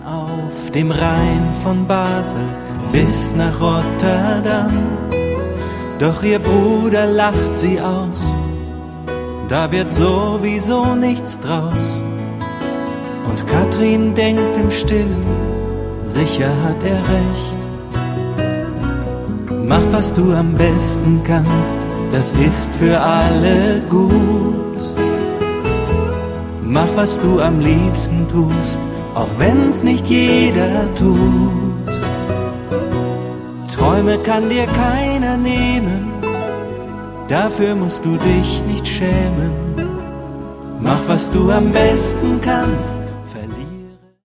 auf dem Rhein von Basel bis nach Rotterdam. Doch ihr Bruder lacht sie aus, da wird sowieso nichts draus. Und Katrin denkt im Stillen, sicher hat er recht. Mach, was du am besten kannst, das ist für alle gut. Mach, was du am liebsten tust, auch wenn's nicht jeder tut. Träume kann dir keiner nehmen, dafür musst du dich nicht schämen. Mach, was du am besten kannst,